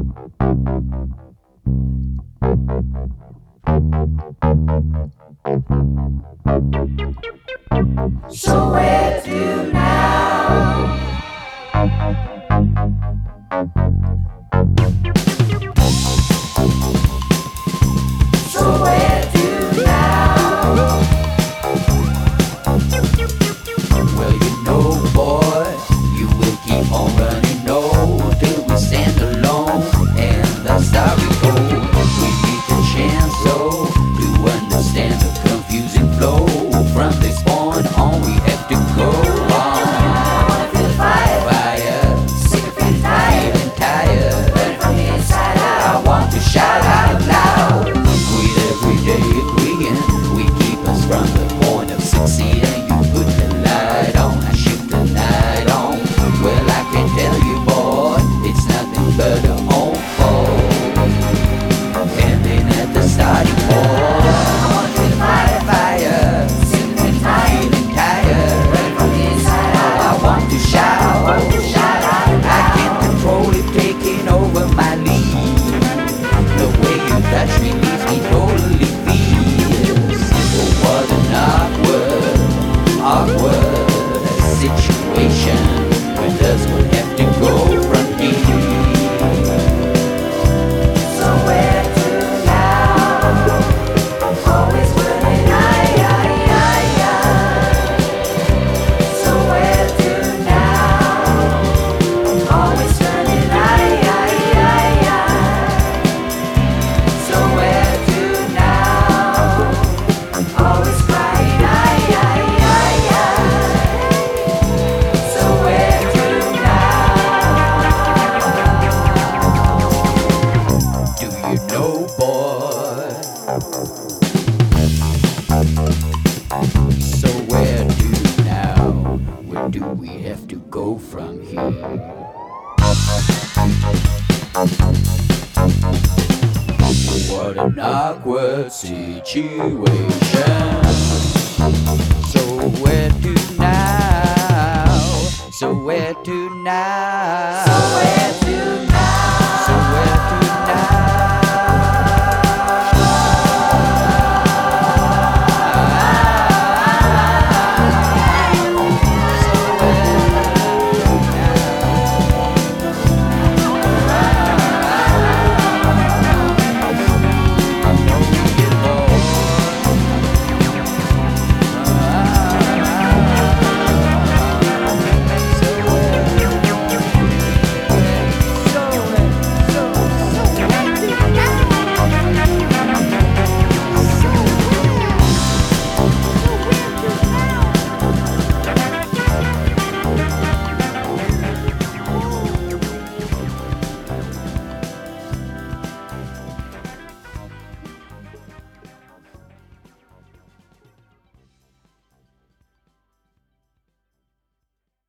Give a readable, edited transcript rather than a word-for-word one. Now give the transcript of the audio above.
So where to now? So where to now? Well, you know, boy, you will keep on running, no, till we stand alone and the story goes. We need the chance, so to understand the confusing flow. From this point on, we have to go on. I wanna feel the fire, Fire, sick of feeling tired, feeling tired. burning from the inside I out. want to shout out loud. With every day agreeing, we keep us from the point of succeeding. You put the light on, I shoot the night on. Well, I can tell you, boy, it's nothing but a home fall. Ending at the starting point. I wanna feel the fire, Fire, sick of feeling tired, feeling tired. burning from the inside out. I want to shout. Shout out I loud. can't control it, taking over my lead. The way you touch me leaves me totally fierce. Oh, what an awkward situation. When does one have to go from here? So where to now? Always burning, So where to now? Always burning, So where to now? Always crying, So where to now? Do you know, boy? So where to now? Where do we have to go from here? What an awkward situation. So where do